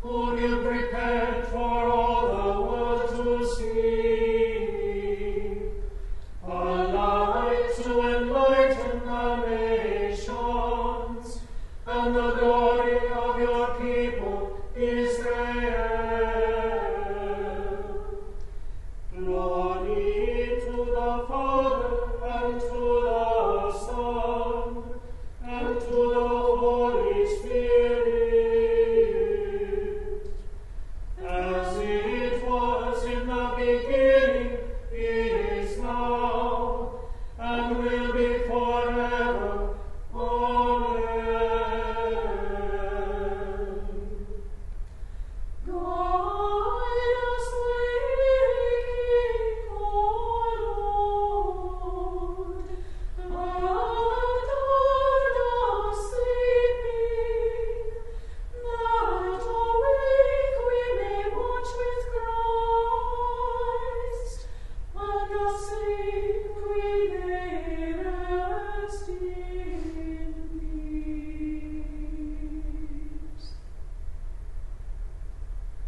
whom you prepared for all the world to see, a light to enlighten the nations, and the glory of your people Israel. Glory to the Father, and to the Son, and to the Holy Spirit,